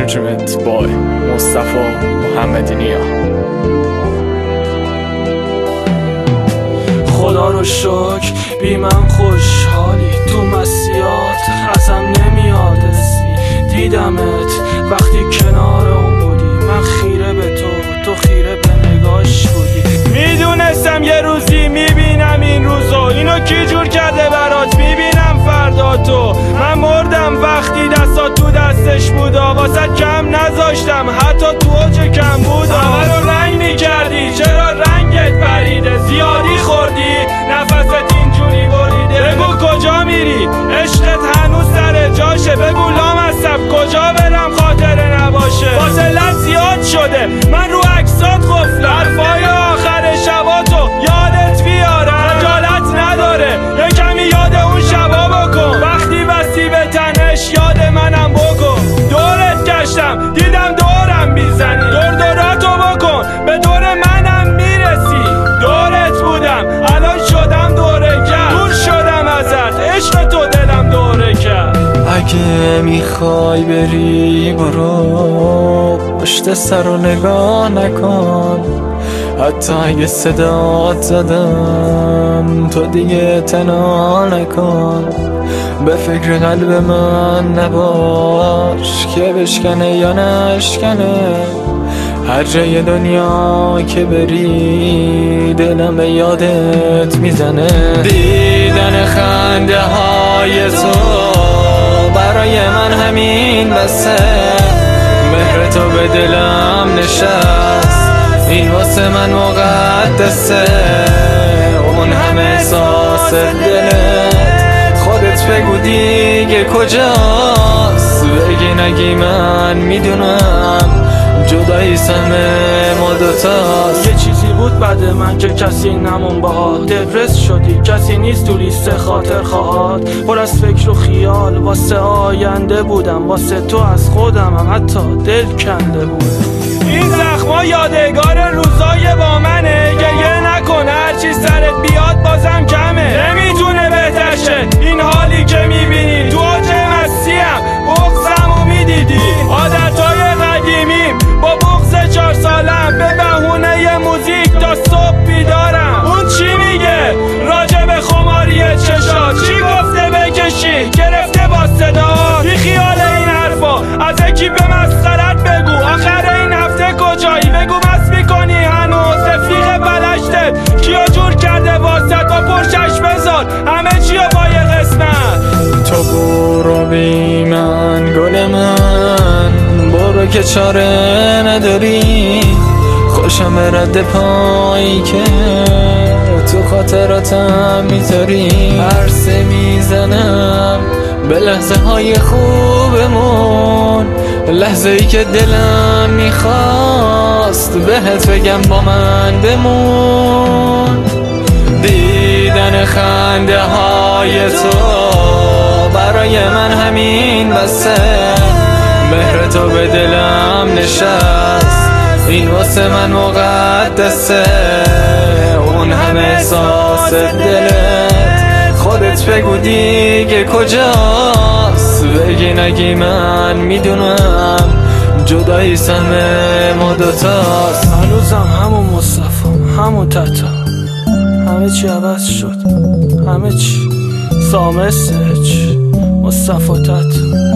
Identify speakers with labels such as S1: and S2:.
S1: Management by مصطفی محمدی نیا.
S2: خدا رو شکر بی من خوشحالی، تو مسیحات ازم نمیاد اسمی. دیدمت وقتی کنار اون بودی، من خیره به تو خیره به نگاش بودی. میدونستم یه روزی میبینم این روزو، اینو کی جور کرده برات، میبینم فردا تو. من مردم وقتی دستا تو دستش بودا، واسه کم نذاشتم حتی تو اوج کم بودا. همه رو رنگ میکردی، چرا رنگت پریده، زیادی خوردی نفست اینجوری بریده. بگو کجا میری، عشقت هنوز سر جاشه، بگو لامصب کجا برم خاطره نباشه. فاصلت زیاد شده من رو عکسات قفلم، حرفای آخر شباتو یادت بیارم. خجالت نداره یه کمی یاد اون شبا بکن، وقتی بستی به تنش یاد منم بکن. دورت گشتم دیدم دورم میزنی، دوراتو بکن به دور منم میرسی. دورت بودم الان شدم دورگر، دور شدم ازت عشق تو دلم دوره کرد.
S3: اگه میخوای بری برو، پشت سر رو نگاه نکن. حتی اگه صدات زدم تو دیگه تنها نکن. به فکر قلب من نباش که بشکنه یا نشکنه. هر جای دنیا که بری دلم به یادت میزنه. دیدن خنده های تو برای من همین بسه، مهر تو به دلم نشست، این واسه من مقدسه. اون همه احساس دلت خودت بگو دیگه کجاست. بگی نگی من میدونم جدایی سمه ما دوتاست.
S2: یه چیزی بود بعد من که کسی نمون باهات، دپرس شدی کسی نیست تو لیست خاطر خواهات. پر از فکر و خیال واسه آینده بودم، واسه تو از خودم هم حتی دل کنده بودم. این زخما یادگار روزای با منه، گریه نکن هرچی سرت بیاد بازم کمه. نمیتونه بهتر شه این حالی که میبینی، تو اوج مسیحم بغضمو میدیدی. عادتهای قدیمیم با بغض 4 سالم، به بهونه موزیک تا صبح بیدارم. اون چی میگه راجع به خماری چشات، چی گفته بکشی گرفته با صدا. بی خیال این حرفا از یکی به مسخرت بگو، آخر این هفته کجایی بگو مست میکنی هنوز. رفیق بلشتت کیو جور کرده واسط، با پرشش بذار همه چیو با یه قسمت.
S3: تو برو بی من گل من، برو که چاره نداری. خوشم به رد پایی که تو خاطراتم میذاری. عرصه میزنم به لحظه های خوبمون، لحظه ای که دلم میخواست بهت بگم با من بمون. دیدن خنده های تو برای من همین بسه، مهر تو به دلم نشست، این واسه من مقدسه. اون همه احساس دلت خودت بگو دیگه کجاست. بگی نگی من میدونم جدایی سمه ما دوتاست.
S2: هنوزم همون مصطفی همون تتا، همه چی عوض شد، همه چی سامسج مصطفی تتا.